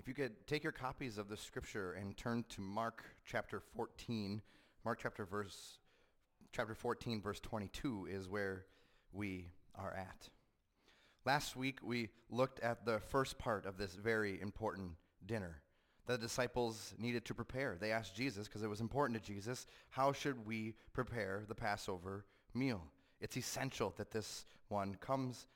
If you could take your copies of the scripture and turn to Mark chapter 14. Chapter 14, verse 22 is where we are at. Last week we looked at the first part of this very important dinner. The disciples needed to prepare. They asked Jesus, because it was important to Jesus, how should we prepare the Passover meal? It's essential that this one comes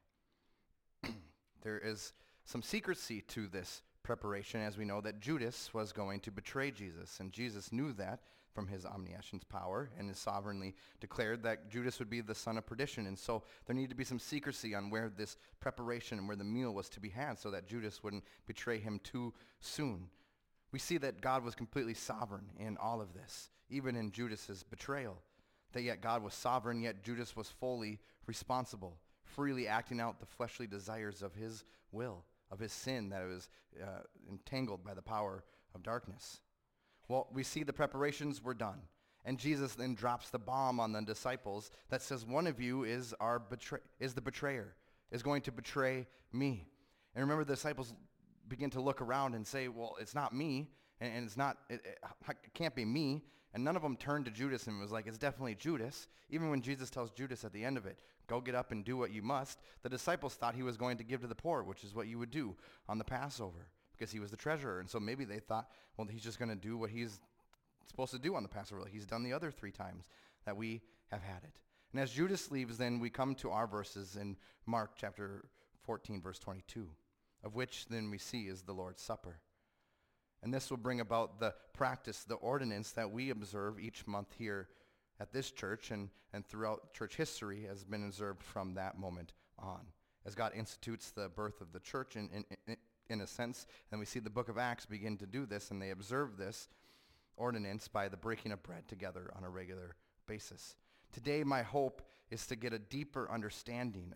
by. There is some secrecy to this preparation, as we know that Judas was going to betray Jesus, and Jesus knew that from his omniscience power and has sovereignly declared that Judas would be the son of perdition. And so there needed to be some secrecy on where this preparation and where the meal was to be had so that Judas wouldn't betray him too soon. We see that God was completely sovereign in all of this, even in Judas's betrayal. That yet God was sovereign, yet Judas was fully responsible, freely acting out the fleshly desires of his will, of his sin that was entangled by the power of darkness. Well, we see the preparations were done. And Jesus then drops the bomb on the disciples that says, one of you is the betrayer, is going to betray me. And remember, the disciples begin to look around and say, well, it's not me, and it can't be me. And none of them turned to Judas and was like, it's definitely Judas. Even when Jesus tells Judas at the end of it, go get up and do what you must, the disciples thought he was going to give to the poor, which is what you would do on the Passover, because he was the treasurer. And so maybe they thought, well, he's just going to do what he's supposed to do on the Passover. Like he's done the other 3 times that we have had it. And as Judas leaves, then we come to our verses in Mark chapter 14, verse 22, of which then we see is the Lord's Supper. And this will bring about the practice, the ordinance that we observe each month here at this church and throughout church history has been observed from that moment on. As God institutes the birth of the church in a sense, and we see the book of Acts begin to do this, and they observe this ordinance by the breaking of bread together on a regular basis. Today, my hope is to get a deeper understanding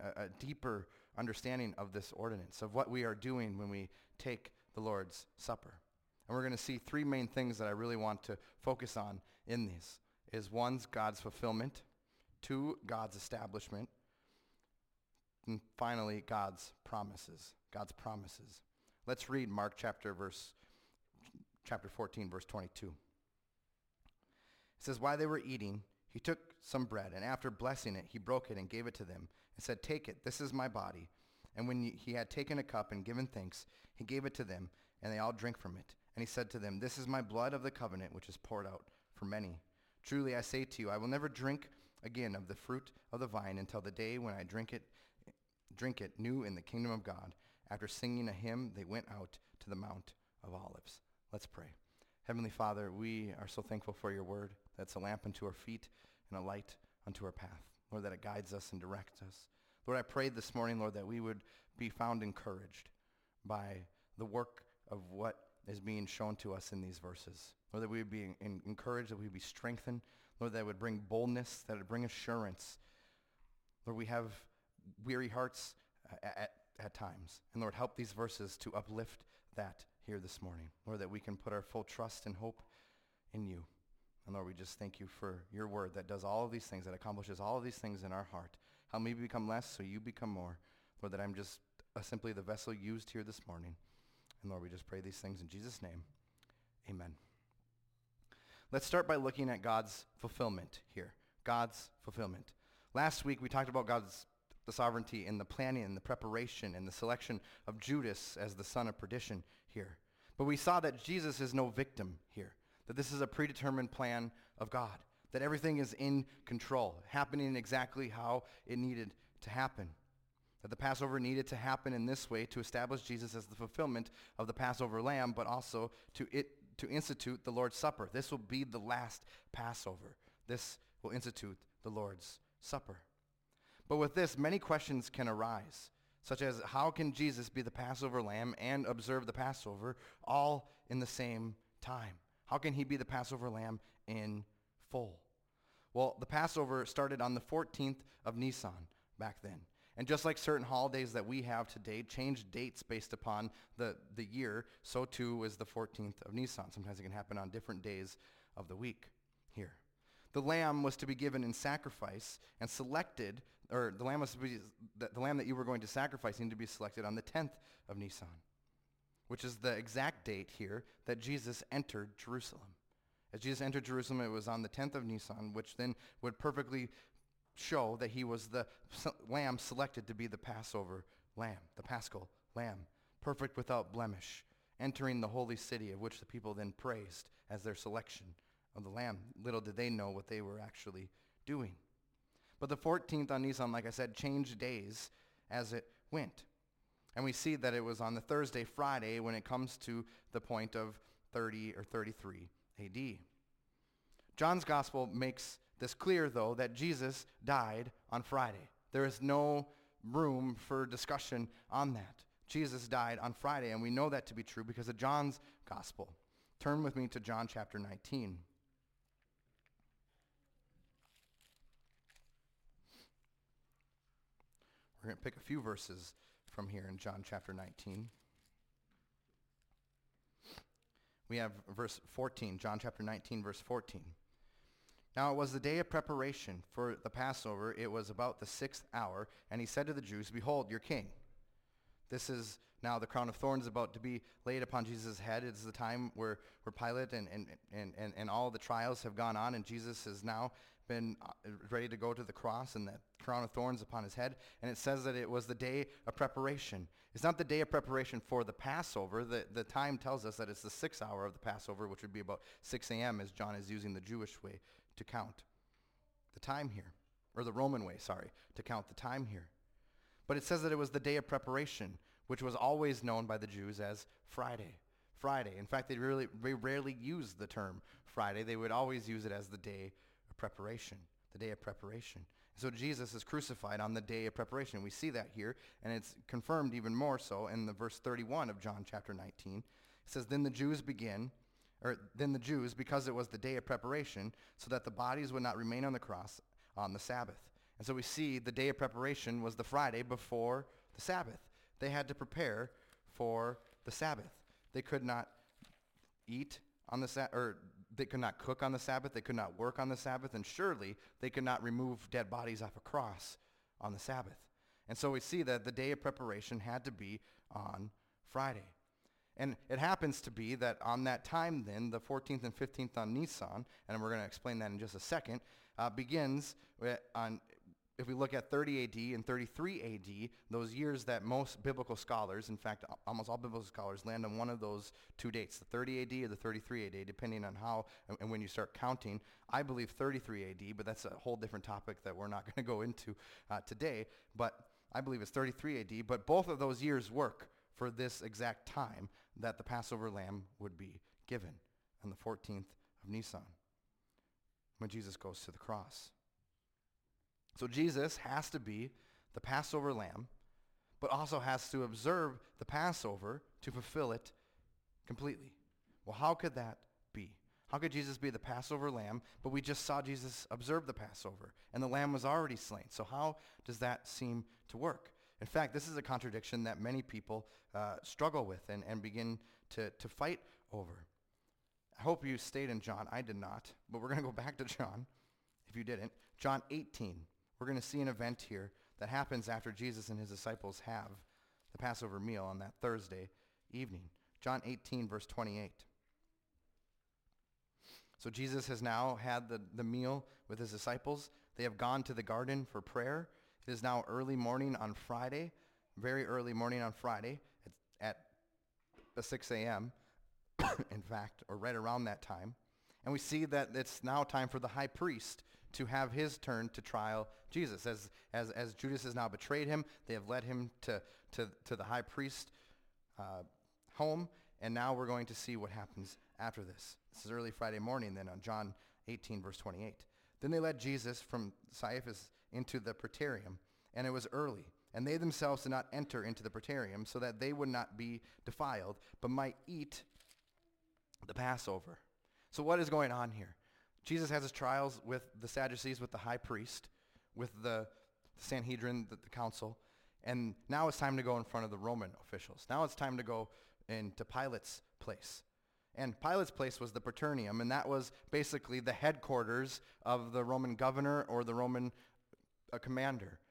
of this ordinance, of what we are doing when we take the Lord's Supper. And we're going to see 3 main things that I really want to focus on in these. Is 1, God's fulfillment, 2, God's establishment, and finally, God's promises. God's promises. Let's read Mark chapter 14, verse 22. It says, while they were eating, he took some bread, and after blessing it, he broke it and gave it to them, and said, take it, this is my body. And when he had taken a cup and given thanks, he gave it to them, and they all drank from it. And he said to them, this is my blood of the covenant, which is poured out for many. Truly I say to you, I will never drink again of the fruit of the vine until the day when I drink it new in the kingdom of God. After singing a hymn, they went out to the Mount of Olives. Let's pray. Heavenly Father, we are so thankful for your word. That's a lamp unto our feet and a light unto our path. Lord, that it guides us and directs us. Lord, I pray this morning, Lord, that we would be found encouraged by the work of what is being shown to us in these verses. Lord, that we would be encouraged, that we would be strengthened. Lord, that it would bring boldness, that it would bring assurance. Lord, we have weary hearts at times. And Lord, help these verses to uplift that here this morning. Lord, that we can put our full trust and hope in you. And Lord, we just thank you for your word that does all of these things, that accomplishes all of these things in our heart. Help me become less so you become more. Lord, that I'm just simply the vessel used here this morning. And Lord, we just pray these things in Jesus' name. Amen. Let's start by looking at God's fulfillment here. God's fulfillment. Last week we talked about the sovereignty in the planning and the preparation and the selection of Judas as the son of perdition here. But we saw that Jesus is no victim here, that this is a predetermined plan of God, that everything is in control, happening exactly how it needed to happen. That the Passover needed to happen in this way to establish Jesus as the fulfillment of the Passover lamb, but also to institute the Lord's Supper. This will be the last Passover. This will institute the Lord's Supper. But with this, many questions can arise, such as how can Jesus be the Passover lamb and observe the Passover all in the same time? How can he be the Passover lamb in full? Well, the Passover started on the 14th of Nisan back then. And just like certain holidays that we have today change dates based upon the year, so too is the 14th of Nisan. Sometimes it can happen on different days of the week here. The lamb was to be given in sacrifice and selected, or the lamb that you were going to sacrifice needed to be selected on the 10th of Nisan. which is the exact date here that Jesus entered Jerusalem. As Jesus entered Jerusalem, it was on the 10th of Nisan, which then would perfectly show that he was the lamb selected to be the Passover lamb, the Paschal lamb, perfect without blemish, entering the holy city, of which the people then praised as their selection of the lamb. Little did they know what they were actually doing. But the 14th on Nisan, like I said, changed days as it went. And we see that it was on the Thursday, Friday, when it comes to the point of 30 or 33 AD. John's gospel makes this clear, though, that Jesus died on Friday. There is no room for discussion on that. Jesus died on Friday, and we know that to be true because of John's gospel. Turn with me to John chapter 19. We're going to pick a few verses from here in John chapter 19. We have verse 14, John chapter 19, verse 14. Now it was the day of preparation for the Passover. It was about the 6th hour, and he said to the Jews, "Behold, your king." This is now the crown of thorns about to be laid upon Jesus' head. It's the time where Pilate and all the trials have gone on, and Jesus has now been ready to go to the cross, and that crown of thorns upon his head. And it says that it was the day of preparation. It's not the day of preparation for the Passover. The time tells us that it's the 6th hour of the Passover, which would be about 6 a.m. as John is using the Jewish way to count the time here, or the Roman way, to count the time here. But it says that it was the day of preparation, which was always known by the Jews as Friday. Friday. In fact, they rarely used the term Friday. They would always use it as the day of preparation, the day of preparation. So Jesus is crucified on the day of preparation. We see that here, and it's confirmed even more so in the verse 31 of John chapter 19. It says, Then the Jews, because it was the day of preparation, so that the bodies would not remain on the cross on the Sabbath. And so we see the day of preparation was the Friday before the Sabbath. They had to prepare for the Sabbath. They could not eat on the Sabbath, or they could not cook on the Sabbath. They could not work on the Sabbath, and surely they could not remove dead bodies off a cross on the Sabbath. And so we see that the day of preparation had to be on Friday. And it happens to be that on that time then, the 14th and 15th on Nisan, and we're going to explain that in just a second, begins on, if we look at 30 AD and 33 AD, those years that most biblical scholars, in fact, almost all biblical scholars, land on one of those two dates, the 30 AD or the 33 AD, depending on how and when you start counting. I believe 33 AD, but that's a whole different topic that we're not going to go into today. But I believe it's 33 AD, but both of those years work for this exact time that the Passover lamb would be given on the 14th of Nisan when Jesus goes to the cross. So Jesus has to be the Passover lamb, but also has to observe the Passover to fulfill it completely. Well, how could that be? How could Jesus be the Passover lamb, but we just saw Jesus observe the Passover, and the lamb was already slain? So how does that seem to work? In fact, this is a contradiction that many people struggle with and begin to fight over. I hope you stayed in John. I did not, but we're going to go back to John, if you didn't. John 18. We're going to see an event here that happens after Jesus and his disciples have the Passover meal on that Thursday evening. John 18, verse 28. So Jesus has now had the meal with his disciples. They have gone to the garden for prayer. It is now early morning on Friday, very early morning on Friday at 6 a.m., in fact, or right around that time. And we see that it's now time for the high priest to have his turn to trial Jesus. As Judas has now betrayed him, they have led him to the high priest home, and now we're going to see what happens after this. This is early Friday morning then on John 18, verse 28. Then they led Jesus from Caiaphas into the praetorium, and it was early. And they themselves did not enter into the praetorium, so that they would not be defiled, but might eat the Passover. So what is going on here? Jesus has his trials with the Sadducees, with the high priest, with the Sanhedrin, the council, and now it's time to go in front of the Roman officials. Now it's time to go into Pilate's place. And Pilate's place was the Praetorium, and that was basically the headquarters of the Roman governor or the Roman commander.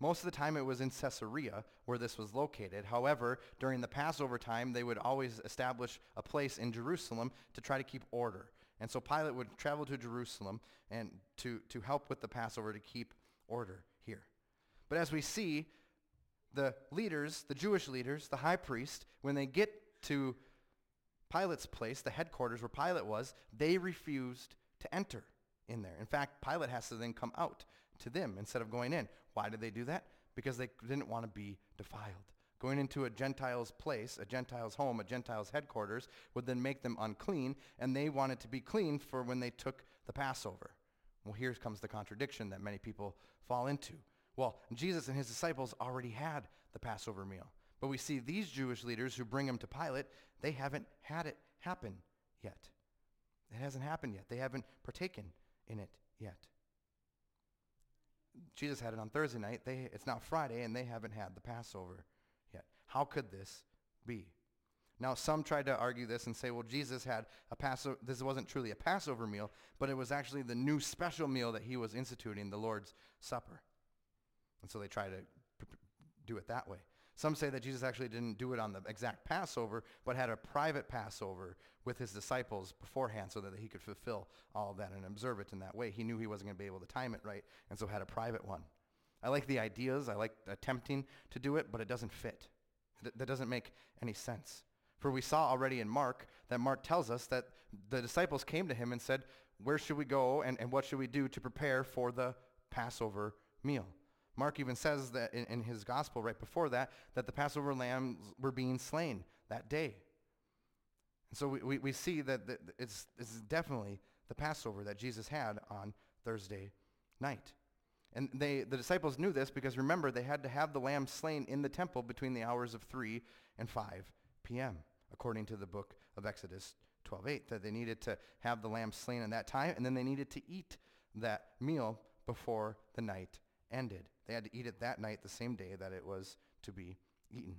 Most of the time it was in Caesarea where this was located. However, during the Passover time, they would always establish a place in Jerusalem to try to keep order. And so Pilate would travel to Jerusalem and to help with the Passover to keep order here. But as we see, the leaders, the Jewish leaders, the high priest, when they get to Pilate's place, the headquarters where Pilate was, they refused to enter in there. In fact, Pilate has to then come out to them instead of going in. Why did they do that? Because they didn't want to be defiled. Going into a Gentile's place, a Gentile's home, a Gentile's headquarters would then make them unclean, and they wanted to be clean for when they took the Passover. Well, here comes the contradiction that many people fall into. Well, Jesus and his disciples already had the Passover meal. But we see these Jewish leaders who bring him to Pilate, they haven't had it happen yet. It hasn't happened yet. They haven't partaken in it yet. Jesus had it on Thursday night. It's now Friday, and they haven't had the Passover yet. How could this be? Now, some tried to argue this and say, well, Jesus had a Passover. This wasn't truly a Passover meal, but it was actually the new special meal that he was instituting, the Lord's Supper. And so they try to do it that way. Some say that Jesus actually didn't do it on the exact Passover, but had a private Passover with his disciples beforehand so that he could fulfill all of that and observe it in that way. He knew he wasn't going to be able to time it right, and so had a private one. I like the ideas. I like attempting to do it, but it doesn't fit. That doesn't make any sense. For we saw already in Mark that Mark tells us that the disciples came to him and said, where should we go and what should we do to prepare for the Passover meal? Mark even says that in his gospel right before that the Passover lambs were being slain that day. And so we see that it's definitely the Passover that Jesus had on Thursday night. And the disciples knew this because, remember, they had to have the lamb slain in the temple between the hours of 3 and 5 p.m., according to the book of Exodus 12:8, that they needed to have the lamb slain in that time, and then they needed to eat that meal before the night ended. They had to eat it that night, the same day that it was to be eaten.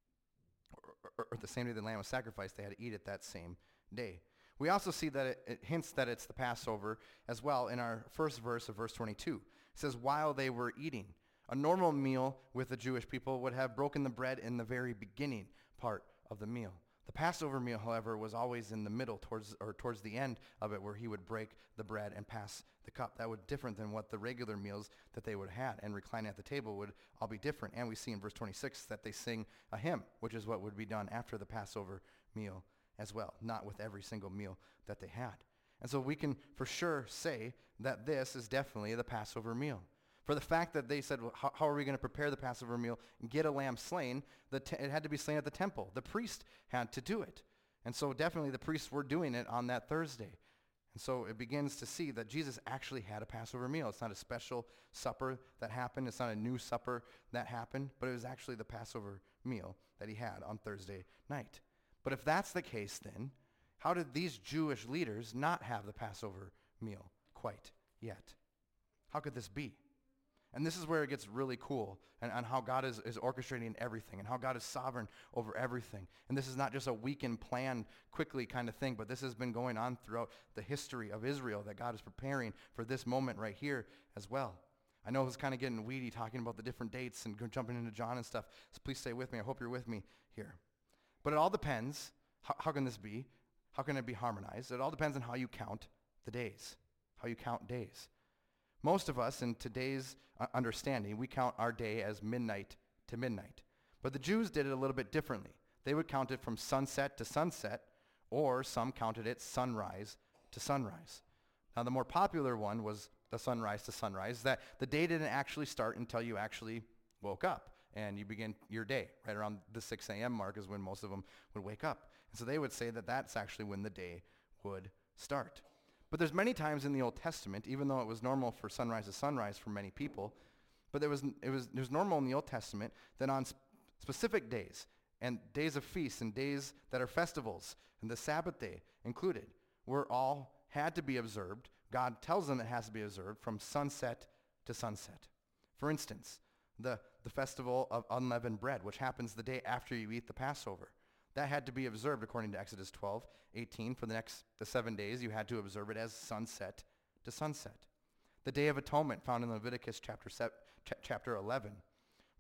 Or the same day the lamb was sacrificed, they had to eat it that same day. We also see that it hints that it's the Passover as well in our first verse of verse 22. It says, while they were eating. A normal meal with the Jewish people would have broken the bread in the very beginning part of the meal. The Passover meal, however, was always in the middle, towards the end of it, where he would break the bread and pass the cup. That was different than what the regular meals that they would have had, and reclining at the table would all be different. And we see in verse 26 that they sing a hymn, which is what would be done after the Passover meal as well, not with every single meal that they had. And so we can for sure say that this is definitely the Passover meal. For the fact that they said, well, how are we going to prepare the Passover meal and get a lamb slain? It had to be slain at the temple. The priest had to do it. And so definitely the priests were doing it on that Thursday. And so it begins to see that Jesus actually had a Passover meal. It's not a special supper that happened. It's not a new supper that happened, but it was actually the Passover meal that he had on Thursday night. But if that's the case, then how did these Jewish leaders not have the Passover meal quite yet? How could this be? And this is where it gets really cool, and how God is orchestrating everything, and how God is sovereign over everything. And this is not just a weekend plan, quickly kind of thing, but this has been going on throughout the history of Israel, that God is preparing for this moment right here as well. I know it's kind of getting weedy talking about the different dates and jumping into John and stuff, so please stay with me. I hope you're with me here. But it all depends. How can this be? How can it be harmonized? It all depends on how you count the days, how you count days. Most of us, in today's understanding, we count our day as midnight to midnight. But the Jews did it a little bit differently. They would count it from sunset to sunset, or some counted it sunrise to sunrise. Now, the more popular one was the sunrise to sunrise, that the day didn't actually start until you actually woke up, and you begin your day. Right around the 6 a.m. mark is when most of them would wake up. And so they would say that that's actually when the day would start. But there's many times in the Old Testament, even though it was normal for sunrise to sunrise for many people, but it was normal in the Old Testament that on specific days and days of feasts and days that are festivals and the Sabbath day included, were all had to be observed. God tells them it has to be observed from sunset to sunset. For instance, the festival of unleavened bread, which happens the day after you eat the Passover. That had to be observed according to Exodus 12:18. For the 7 days, you had to observe it as sunset to sunset. The Day of Atonement, found in Leviticus chapter 11.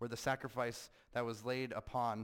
where the sacrifice that was laid upon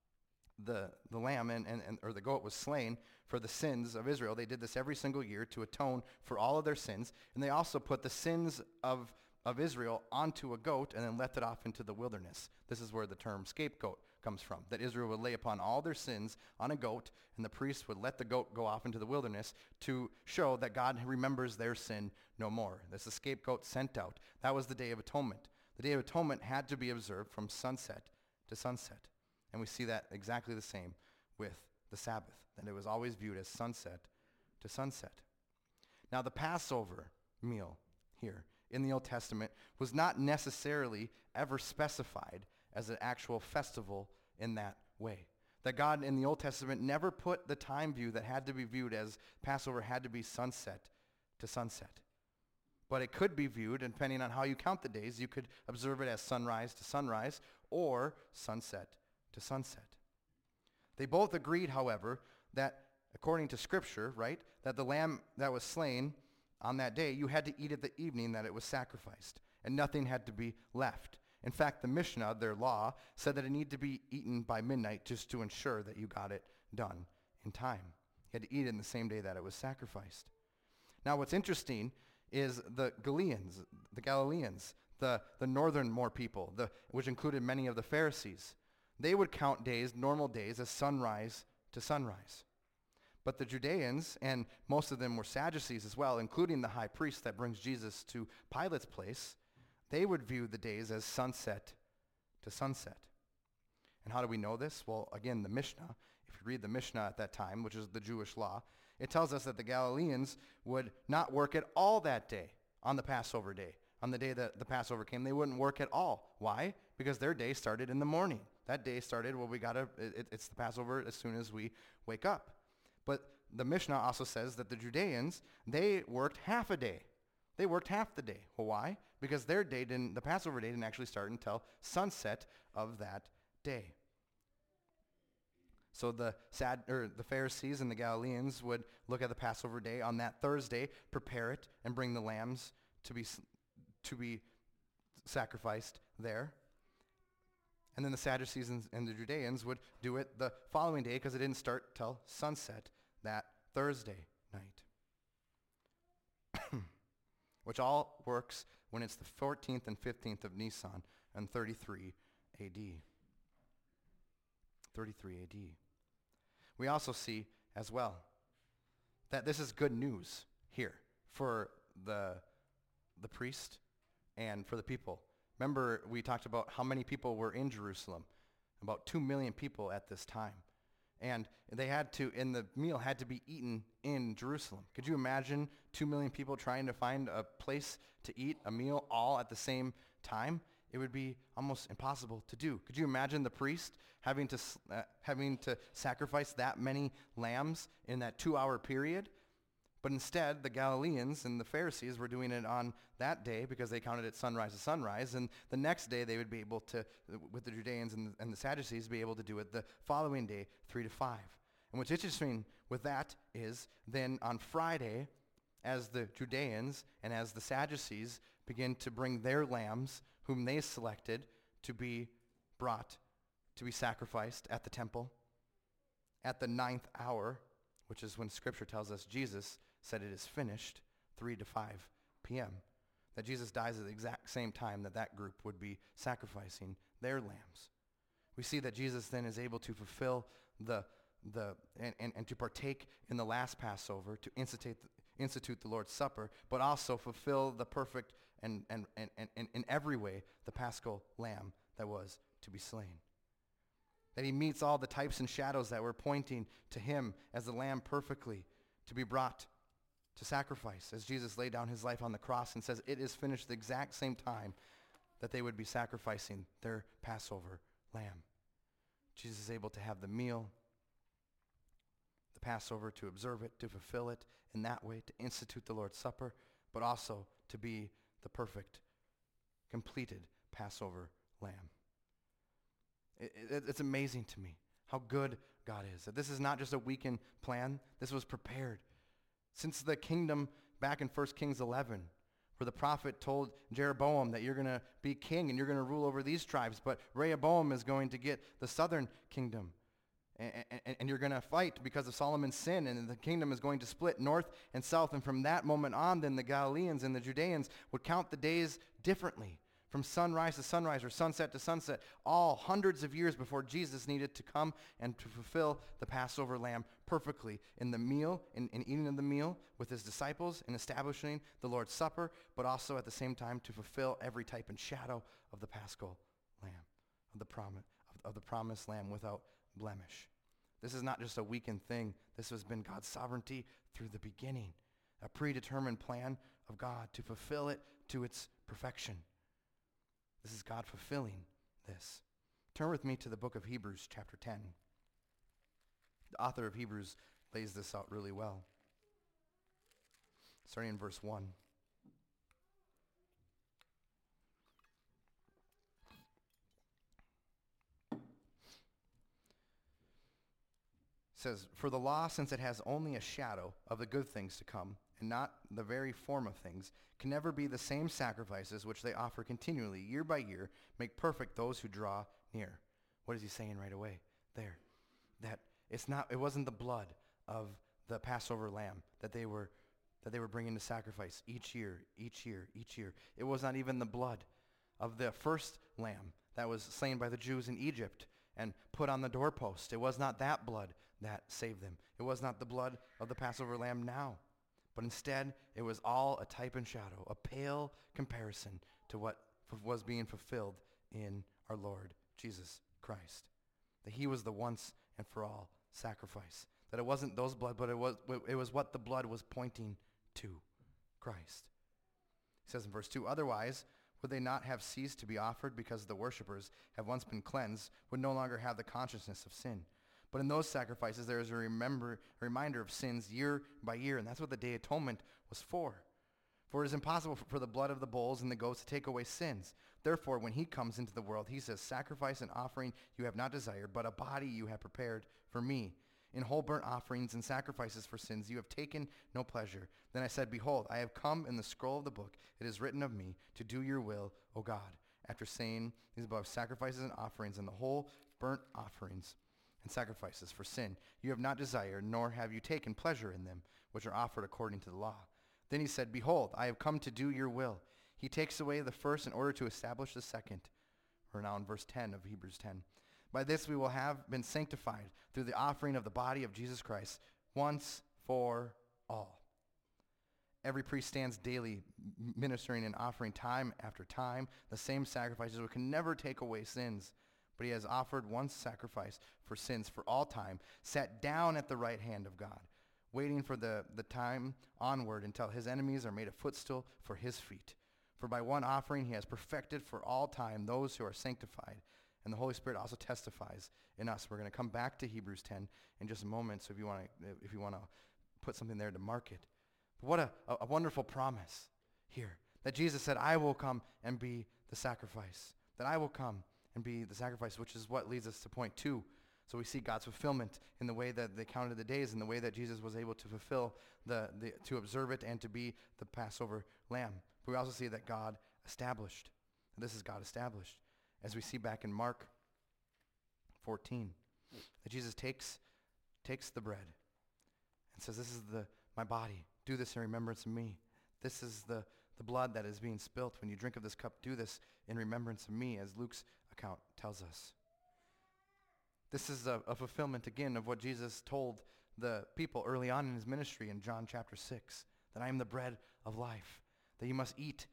the lamb or the goat was slain for the sins of Israel. They did this every single year to atone for all of their sins. And they also put the sins of Israel onto a goat and then left it off into the wilderness. This is where the term scapegoat comes from, that Israel would lay upon all their sins on a goat, and the priests would let the goat go off into the wilderness to show that God remembers their sin no more. This is a scapegoat sent out. That was the Day of Atonement. The Day of Atonement had to be observed from sunset to sunset. And we see that exactly the same with the Sabbath, that it was always viewed as sunset to sunset. Now the Passover meal here in the Old Testament was not necessarily ever specified as an actual festival in that way. That God in the Old Testament never put the time view that had to be viewed as Passover had to be sunset to sunset. But it could be viewed, depending on how you count the days, you could observe it as sunrise to sunrise or sunset to sunset. They both agreed, however, that according to Scripture, right, that the lamb that was slain on that day, you had to eat it the evening that it was sacrificed, and nothing had to be left. In fact, the Mishnah, their law, said that it needed to be eaten by midnight just to ensure that you got it done in time. You had to eat it in the same day that it was sacrificed. Now, what's interesting is the Galileans, the northern people, which included many of the Pharisees. They would count days, normal days, as sunrise to sunrise. But the Judeans, and most of them were Sadducees as well, including the high priest that brings Jesus to Pilate's place, they would view the days as sunset to sunset. And how do we know this? Well, again, the Mishnah, if you read the Mishnah at that time, which is the Jewish law, it tells us that the Galileans would not work at all that day on the Passover day. On the day that the Passover came, they wouldn't work at all. Why? Because their day started in the morning. That day started, well, it's the Passover as soon as we wake up. But the Mishnah also says that the Judeans, they worked half a day. They worked half the day. Well, why? Because the Passover day didn't actually start until sunset of that day. So the Pharisees and the Galileans would look at the Passover day on that Thursday, prepare it, and bring the lambs to be sacrificed there. And then the Sadducees and the Judeans would do it the following day because it didn't start till sunset that Thursday night. Which all works when it's the 14th and 15th of Nisan in 33 A.D. 33 A.D. We also see as well that this is good news here for the priest and for the people. Remember, we talked about how many people were in Jerusalem. About 2 million people at this time. And the meal had to be eaten in Jerusalem. Could you imagine 2 million people trying to find a place to eat a meal all at the same time? It would be almost impossible to do. Could you imagine the priest having to sacrifice that many lambs in that 2-hour period? But instead, the Galileans and the Pharisees were doing it on that day because they counted it sunrise to sunrise. And the next day, they would be able to, with the Judeans and the Sadducees, be able to do it the following day, 3 to 5. And what's interesting with that is then on Friday, as the Judeans and as the Sadducees begin to bring their lambs, whom they selected to be brought to be sacrificed at the temple, at the 9th hour, which is when Scripture tells us Jesus said it is finished, 3 to 5 p.m., that Jesus dies at the exact same time that group would be sacrificing their lambs. We see that Jesus then is able to fulfill and to partake in the last Passover, to institute the Lord's Supper, but also fulfill the perfect and in every way the Paschal lamb that was to be slain. That he meets all the types and shadows that were pointing to him as the lamb perfectly to be brought to sacrifice, as Jesus laid down his life on the cross and says it is finished the exact same time that they would be sacrificing their Passover lamb. Jesus is able to have the meal, the Passover, to observe it, to fulfill it in that way, to institute the Lord's Supper, but also to be the perfect, completed Passover lamb. It's amazing to me how good God is. That this is not just a weekend plan. This was prepared. Since the kingdom back in 1 Kings 11, where the prophet told Jeroboam that you're going to be king and you're going to rule over these tribes, but Rehoboam is going to get the southern kingdom. And you're going to fight because of Solomon's sin, and the kingdom is going to split north and south. And from that moment on, then the Galileans and the Judeans would count the days differently, from sunrise to sunrise or sunset to sunset, all hundreds of years before Jesus needed to come and to fulfill the Passover lamb perfectly in the meal, in eating of the meal with his disciples, in establishing the Lord's Supper, but also at the same time to fulfill every type and shadow of the Paschal lamb, of the promised lamb without blemish. This is not just a weekend thing. This has been God's sovereignty through the beginning, a predetermined plan of God to fulfill it to its perfection. This is God fulfilling this. Turn with me to the book of Hebrews chapter 10. The author of Hebrews lays this out really well. Starting in verse 1. Says, "For the law, since it has only a shadow of the good things to come, and not the very form of things, can never be the same sacrifices which they offer continually, year by year, make perfect those who draw near." What is he saying right away there? That it wasn't the blood of the Passover lamb that they were bringing to sacrifice each year. It was not even the blood of the first lamb that was slain by the Jews in Egypt and put on the doorpost. It was not that blood that saved them. It was not the blood of the Passover lamb now. But instead, it was all a type and shadow, a pale comparison to what was being fulfilled in our Lord Jesus Christ. That he was the once and for all sacrifice. That it wasn't those blood, but it was what the blood was pointing to, Christ. He says in verse 2, "Otherwise, would they not have ceased to be offered, because the worshipers have once been cleansed, would no longer have the consciousness of sin? But in those sacrifices there is a reminder of sins year by year," and that's what the Day of Atonement was for. "For it is impossible for the blood of the bulls and the goats to take away sins. Therefore, when he comes into the world, he says, 'Sacrifice and offering you have not desired, but a body you have prepared for me. In whole burnt offerings and sacrifices for sins you have taken no pleasure.' Then I said, 'Behold, I have come. In the scroll of the book it is written of me, to do your will, O God.' After saying these above sacrifices and offerings and the whole burnt offerings and sacrifices for sin, you have not desired, nor have you taken pleasure in them, which are offered according to the law. Then he said, 'Behold, I have come to do your will.' He takes away the first in order to establish the second." We're now in verse 10 of Hebrews 10. "By this we will have been sanctified through the offering of the body of Jesus Christ once for all. Every priest stands daily ministering and offering time after time the same sacrifices which can never take away sins. But he has offered one sacrifice for sins for all time, sat down at the right hand of God, waiting for the time onward until his enemies are made a footstool for his feet. For by one offering he has perfected for all time those who are sanctified. And the Holy Spirit also testifies in us." We're going to come back to Hebrews 10 in just a moment, so if you want to put something there to mark it. But what a wonderful promise here, that Jesus said, "I will come and be the sacrifice." That I will come and be the sacrifice, which is what leads us to point 2. So we see God's fulfillment in the way that they counted the days, in the way that Jesus was able to fulfill to observe it and to be the Passover lamb. But we also see that God established. And this is God established. As we see back in Mark 14, that Jesus takes the bread and says, "This is my body. Do this in remembrance of me. This is the blood that is being spilt. When you drink of this cup, do this in remembrance of me," as Luke's account tells us. This is a fulfillment, again, of what Jesus told the people early on in his ministry in John chapter 6, that I am the bread of life, that you must eat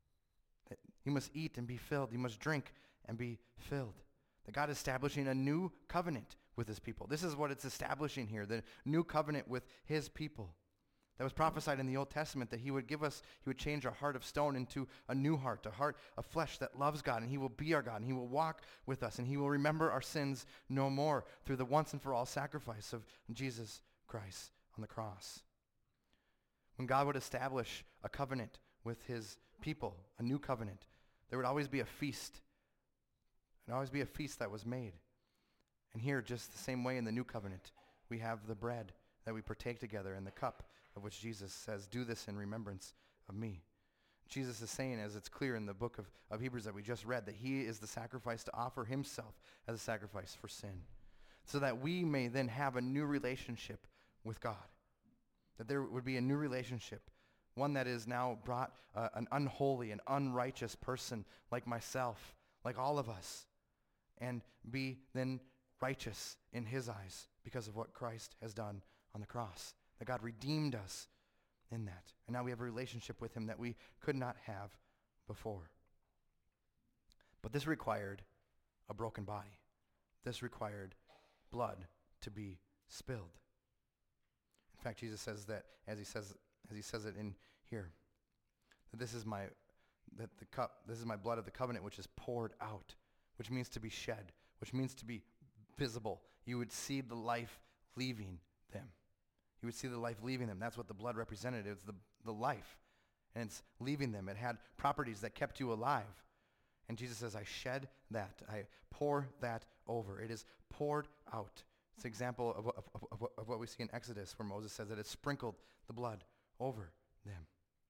and be filled. You must drink and be filled. That God is establishing a new covenant with his people. This is what it's establishing here, the new covenant with his people. That was prophesied in the Old Testament, that he would change our heart of stone into a new heart, a heart of flesh that loves God, and he will be our God, and he will walk with us, and he will remember our sins no more through the once and for all sacrifice of Jesus Christ on the cross. When God would establish a covenant with his people, a new covenant, there would always be a feast. There would always be a feast that was made. And here, just the same way in the new covenant, we have the bread that we partake together and the cup of which Jesus says, "Do this in remembrance of me." Jesus is saying, as it's clear in the book of Hebrews that we just read, that he is the sacrifice to offer himself as a sacrifice for sin, so that we may then have a new relationship with God, that there would be a new relationship, one that is now brought an unholy and unrighteous person like myself, like all of us, and be then righteous in his eyes because of what Christ has done on the cross, that God redeemed us in that. And now we have a relationship with him that we could not have before. But this required a broken body. This required blood to be spilled. In fact, Jesus says that, as he says it in here, that this is my blood of the covenant, which is poured out, which means to be shed, which means to be visible. You would see the life leaving them. You would see the life leaving them. That's what the blood represented. It's the life. And it's leaving them. It had properties that kept you alive. And Jesus says, I shed that. I pour that over. It is poured out. It's an example of what we see in Exodus, where Moses says that it sprinkled the blood over them.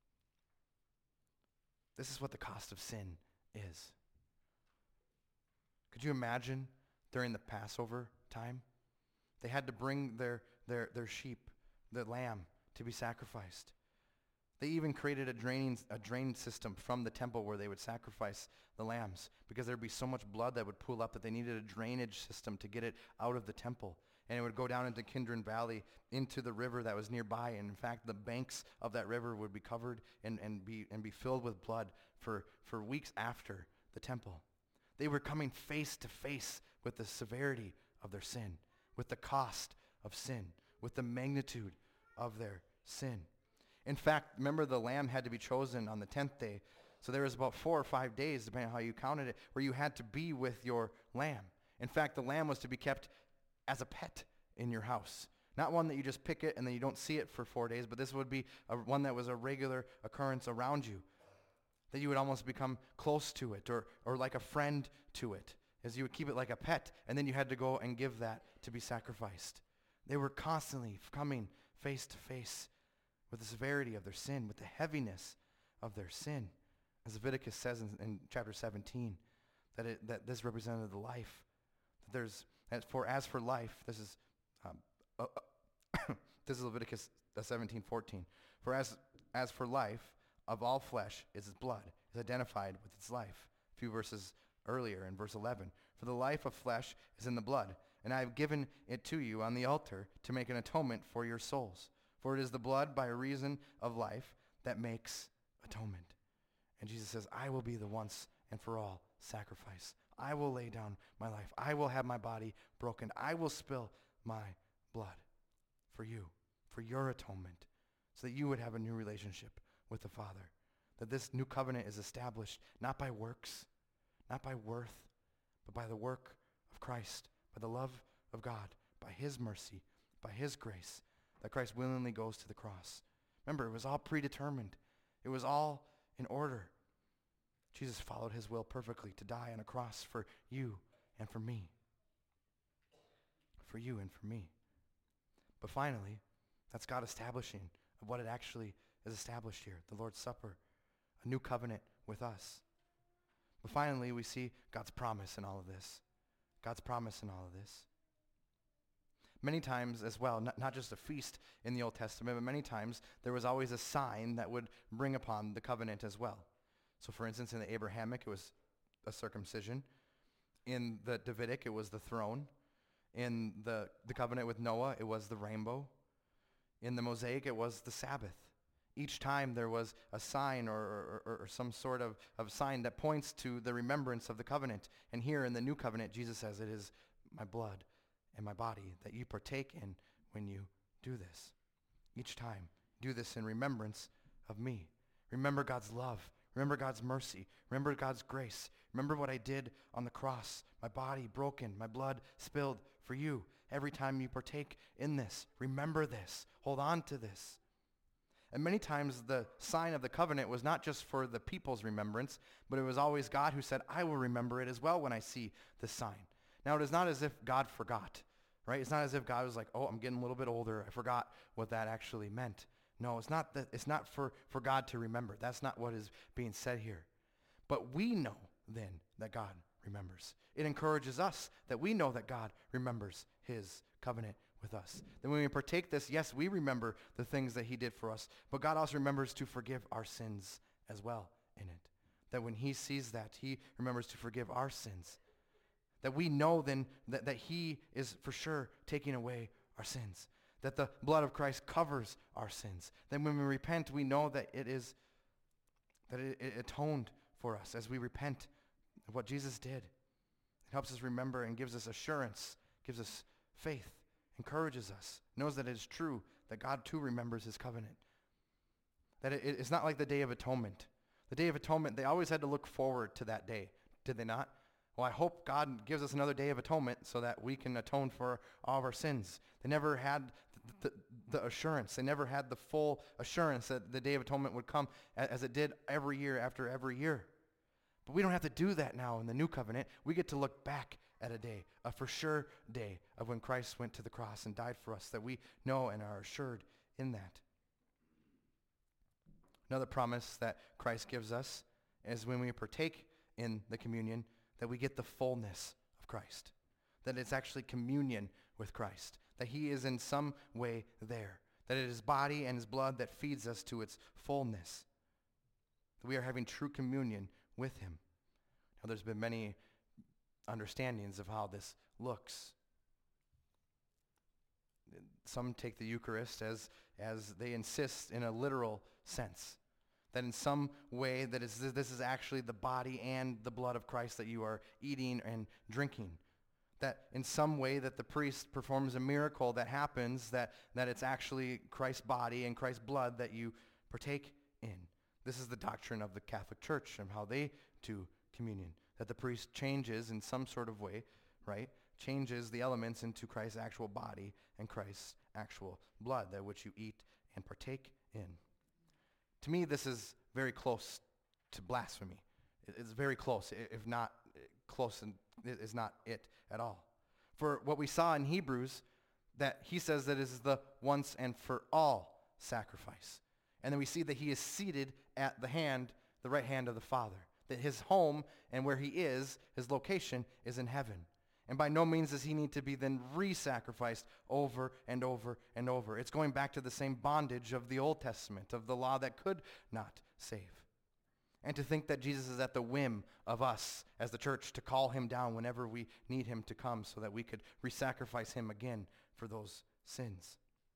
This is what the cost of sin is. Could you imagine during the Passover time? They had to bring their sheep, the lamb, to be sacrificed. They even created a drain system from the temple where they would sacrifice the lambs, because there would be so much blood that would pool up that they needed a drainage system to get it out of the temple. And it would go down into Kidron Valley, into the river that was nearby. And in fact, the banks of that river would be covered and be filled with blood for weeks after the temple. They were coming face to face with the severity of their sin, with the cost of sin, with the magnitude of their sin. In fact, remember, the lamb had to be chosen on the 10th day. So there was about 4 or 5 days, depending on how you counted it, where you had to be with your lamb. In fact, the lamb was to be kept as a pet in your house. Not one that you just pick it and then you don't see it for 4 days, but this would be one that was a regular occurrence around you, that you would almost become close to it or like a friend to it, as you would keep it like a pet, and then you had to go and give that to be sacrificed. They were constantly coming face to face with the severity of their sin, with the heaviness of their sin. As Leviticus says in chapter 17, that this represented the life. As for life, this is this is Leviticus 17:14. For as for life of all flesh is its blood, is identified with its life. A few verses earlier in verse 11. For the life of flesh is in the blood, and I have given it to you on the altar to make an atonement for your souls. For it is the blood by reason of life that makes atonement. And Jesus says, I will be the once and for all sacrifice. I will lay down my life. I will have my body broken. I will spill my blood for you, for your atonement, so that you would have a new relationship with the Father. That this new covenant is established not by works, not by worth, but by the work of Christ, by the love of God, by his mercy, by his grace, that Christ willingly goes to the cross. Remember, it was all predetermined. It was all in order. Jesus followed his will perfectly to die on a cross for you and for me. For you and for me. But finally, that's God establishing of what it actually is established here, the Lord's Supper, a new covenant with us. But finally, we see God's promise in all of this. God's promise in all of this. Many times as well, not just a feast in the Old Testament, but many times there was always a sign that would bring upon the covenant as well. So for instance, in the Abrahamic, it was a circumcision. In the Davidic, it was the throne. In the covenant with Noah, it was the rainbow. In the Mosaic, it was the Sabbath. Each time there was a sign or some sort of sign that points to the remembrance of the covenant. And here in the new covenant, Jesus says, it is my blood and my body that you partake in when you do this. Each time, do this in remembrance of me. Remember God's love. Remember God's mercy. Remember God's grace. Remember what I did on the cross. My body broken, my blood spilled for you. Every time you partake in this, remember this. Hold on to this. And many times the sign of the covenant was not just for the people's remembrance, but it was always God who said, I will remember it as well when I see the sign. Now, it is not as if God forgot, right? It's not as if God was like, oh, I'm getting a little bit older. I forgot what that actually meant. No, it's not for God to remember. That's not what is being said here. But we know then that God remembers. It encourages us that we know that God remembers his covenant with us. Then when we partake this, yes, we remember the things that he did for us, but God also remembers to forgive our sins as well in it. That when he sees that, he remembers to forgive our sins. That we know then that he is for sure taking away our sins. That the blood of Christ covers our sins. Then when we repent, we know that it atoned for us as we repent of what Jesus did. It helps us remember and gives us assurance, gives us faith, encourages us, knows that it is true, that God too remembers his covenant. That it's not like the Day of Atonement. The Day of Atonement, they always had to look forward to that day, did they not? Well, I hope God gives us another Day of Atonement so that we can atone for all of our sins. They never had the assurance. They never had the full assurance that the Day of Atonement would come as it did every year after every year. But we don't have to do that now in the new covenant. We get to look back at a day, a for sure day of when Christ went to the cross and died for us, that we know and are assured in that. Another promise that Christ gives us is when we partake in the communion, that we get the fullness of Christ. That it's actually communion with Christ. That he is in some way there. That it is his body and his blood that feeds us to its fullness. That we are having true communion with him. Now there's been many understandings of how this looks. Some take the Eucharist as they insist in a literal sense. That in some way this is actually the body and the blood of Christ that you are eating and drinking. That in some way that the priest performs a miracle that happens, that it's actually Christ's body and Christ's blood that you partake in. This is the doctrine of the Catholic Church and how they do communion. That the priest changes in some sort of way, right? Changes the elements into Christ's actual body and Christ's actual blood, that which you eat and partake in. To me, this is very close to blasphemy. It's very close, if not close, and it is not it at all. For what we saw in Hebrews, that he says that it is the once and for all sacrifice. And then we see that he is seated at the right hand of the Father. That his home and where he is, his location, is in heaven. And by no means does he need to be then re-sacrificed over and over and over. It's going back to the same bondage of the Old Testament, of the law that could not save. And to think that Jesus is at the whim of us as the church to call him down whenever we need him to come so that we could re-sacrifice him again for those sins.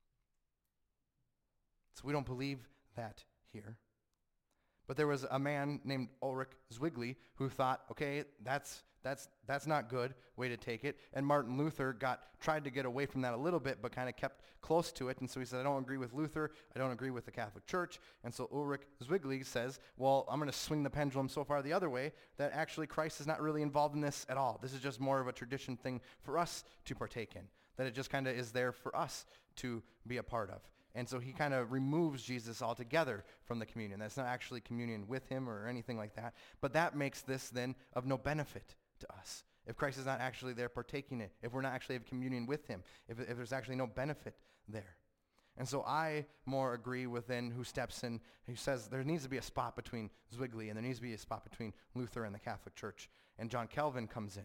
So we don't believe that here. But there was a man named Ulrich Zwingli who thought, okay, that's not good way to take it. And Martin Luther tried to get away from that a little bit, but kind of kept close to it. And so he said, I don't agree with Luther. I don't agree with the Catholic Church. And so Ulrich Zwingli says, well, I'm going to swing the pendulum so far the other way that actually Christ is not really involved in this at all. This is just more of a tradition thing for us to partake in. That it just kind of is there for us to be a part of. And so he kind of removes Jesus altogether from the communion. That's not actually communion with him or anything like that. But that makes this then of no benefit to us. If Christ is not actually there partaking it, if we're not actually have communion with him, if there's actually no benefit there. And so I more agree with then who steps in, who says there needs to be a spot between Zwingli and there needs to be a spot between Luther and the Catholic Church. And John Calvin comes in.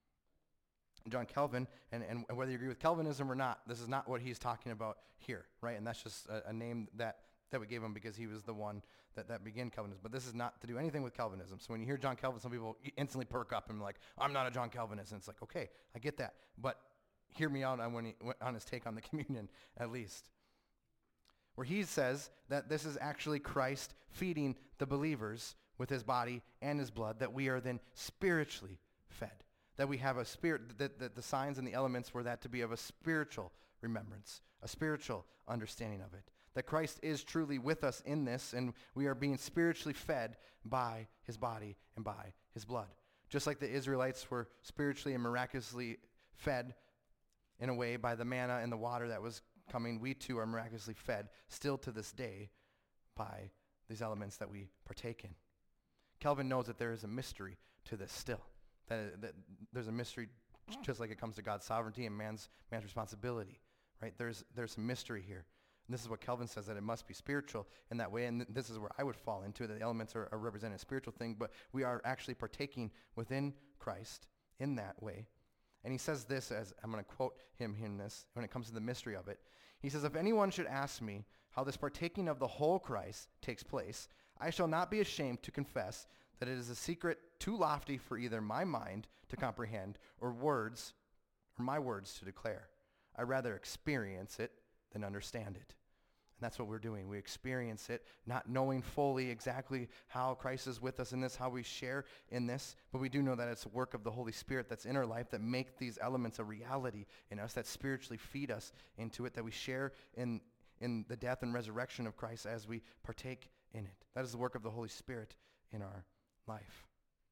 John Calvin, and whether you agree with Calvinism or not, this is not what he's talking about here, right? And that's just a name that we gave him because he was the one that began Calvinism. But this is not to do anything with Calvinism. So when you hear John Calvin, some people instantly perk up and be like, I'm not a John Calvinist. And it's like, okay, I get that. But hear me out on his take on the communion, at least. Where he says that this is actually Christ feeding the believers with his body and his blood, that we are then spiritually fed. That we have a spirit, that the signs and the elements were that to be of a spiritual remembrance, a spiritual understanding of it. That Christ is truly with us in this, and we are being spiritually fed by his body and by his blood. Just like the Israelites were spiritually and miraculously fed in a way by the manna and the water that was coming, we too are miraculously fed still to this day by these elements that we partake in. Calvin knows that there is a mystery to this still. That there's a mystery just like it comes to God's sovereignty and man's responsibility, right? There's some mystery here. And this is what Calvin says, that it must be spiritual in that way. And this is where I would fall into it, that the elements are representing a spiritual thing, but we are actually partaking within Christ in that way. And he says this, as I'm going to quote him in this, when it comes to the mystery of it. He says, if anyone should ask me how this partaking of the whole Christ takes place, I shall not be ashamed to confess that it is a secret too lofty for either my mind to comprehend or my words to declare. I rather experience it than understand it. And that's what we're doing. We experience it, not knowing fully exactly how Christ is with us in this, how we share in this, but we do know that it's a work of the Holy Spirit that's in our life that make these elements a reality in us, that spiritually feed us into it, that we share in the death and resurrection of Christ as we partake in it. That is the work of the Holy Spirit in our life.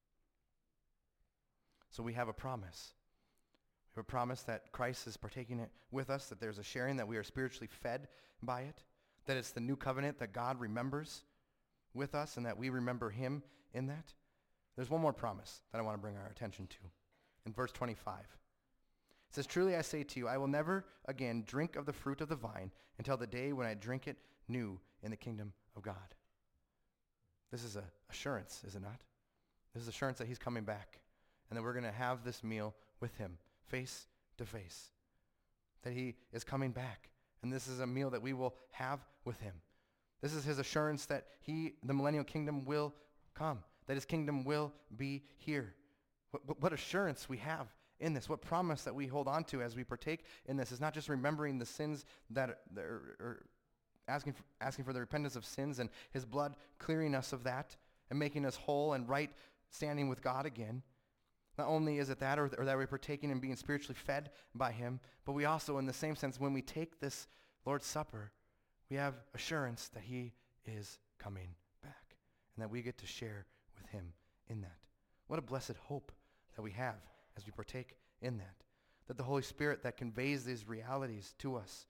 So we have a promise. We have a promise that Christ is partaking it with us, that there's a sharing, that we are spiritually fed by it, that it's the new covenant that God remembers with us and that we remember him in that. There's one more promise that I want to bring our attention to. In verse 25, it says, truly I say to you, I will never again drink of the fruit of the vine until the day when I drink it new in the kingdom of God. This is an assurance, is it not? This is assurance that he's coming back and that we're going to have this meal with him face to face, that he is coming back. And this is a meal that we will have with him. This is his assurance that the millennial kingdom will come, that his kingdom will be here. What assurance we have in this, what promise that we hold on to as we partake in this is not just remembering the sins that are asking for the repentance of sins and his blood clearing us of that and making us whole and right standing with God again. Not only is it that, or that we're partaking and being spiritually fed by him, but we also, in the same sense, when we take this Lord's Supper, we have assurance that he is coming back and that we get to share with him in that. What a blessed hope that we have as we partake in that the Holy Spirit that conveys these realities to us,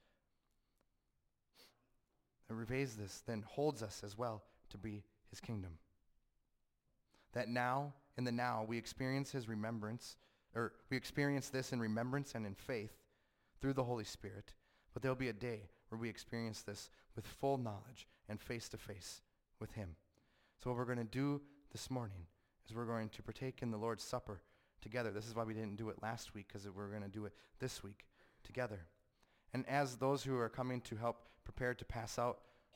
that conveys this, then holds us as well to be his kingdom. That now, in the now, we experience his remembrance, or we experience this in remembrance and in faith through the Holy Spirit. But there'll be a day where we experience this with full knowledge and face to face with him. So what we're going to do this morning is we're going to partake in the Lord's Supper together. This is why we didn't do it last week, because we're going to do it this week together. And as those who are coming to help prepare to pass out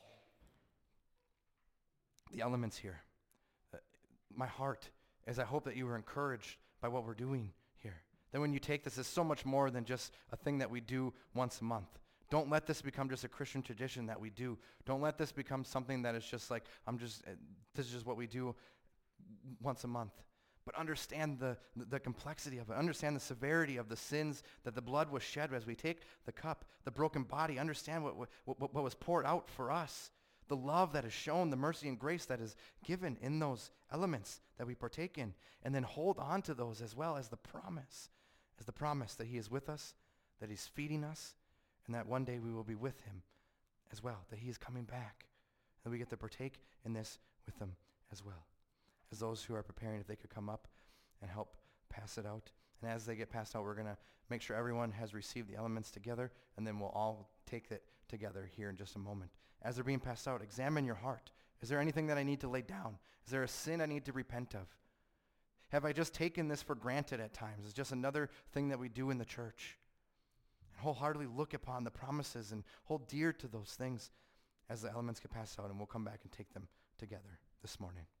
the elements here, my heart is I hope that you are encouraged by what we're doing here. That when you take this, it's so much more than just a thing that we do once a month. Don't let this become just a Christian tradition that we do. Don't let this become something that is just like, this is just what we do once a month. But understand the complexity of it. Understand the severity of the sins that the blood was shed as we take the cup, the broken body. Understand what was poured out for us. The love that is shown, the mercy and grace that is given in those elements that we partake in. And then hold on to those as well as the promise that he is with us, that he's feeding us, and that one day we will be with him as well, that he is coming back. And we get to partake in this with them as well. As those who are preparing, if they could come up and help pass it out. And as they get passed out, we're going to make sure everyone has received the elements together, and then we'll all take it together here in just a moment. As they're being passed out, examine your heart. Is there anything that I need to lay down? Is there a sin I need to repent of? Have I just taken this for granted at times? It's just another thing that we do in the church. And wholeheartedly look upon the promises and hold dear to those things as the elements get passed out, and we'll come back and take them together this morning.